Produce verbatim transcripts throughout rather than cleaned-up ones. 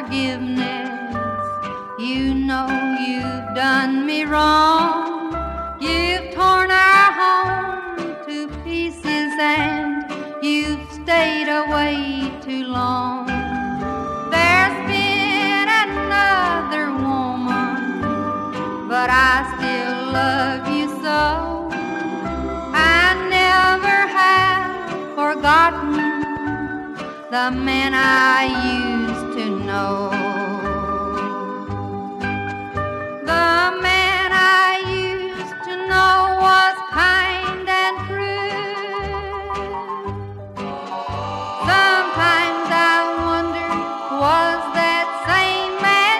forgiveness. You know you've done me wrong. You've torn our home to pieces and you've stayed away too long. There's been another woman, but I still love you so. I never have forgotten the man I used to know. The man I used to know was kind and true. Sometimes I wonder, was that same man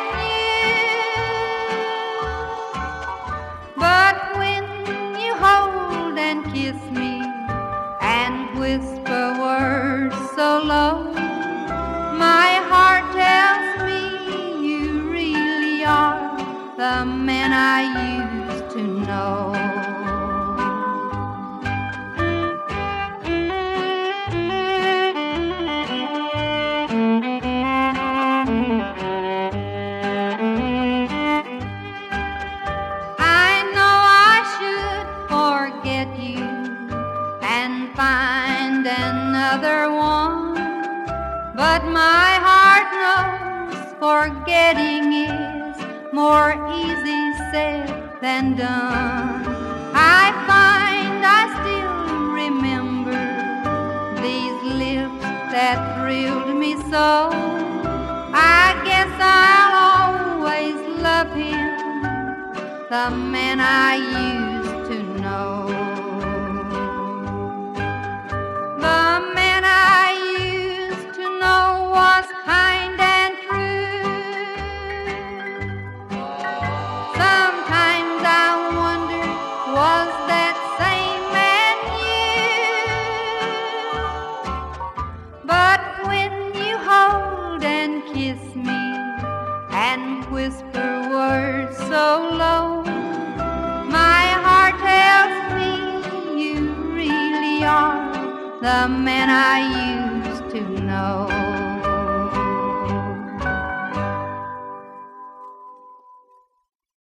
you? But when you hold and kiss me and whisper words so low, my heart tells me you really are the man I used to know. I know I should forget you and find another one, but my heart knows forgetting is more easy said than done. I find I still remember these lips that thrilled me so. I guess I'll always love him, the man I used to know. The man I used to know was kind and true. Sometimes I wonder, was that same man you? But when you hold and kiss me and whisper words so low, my heart tells me you really are the man I used to know.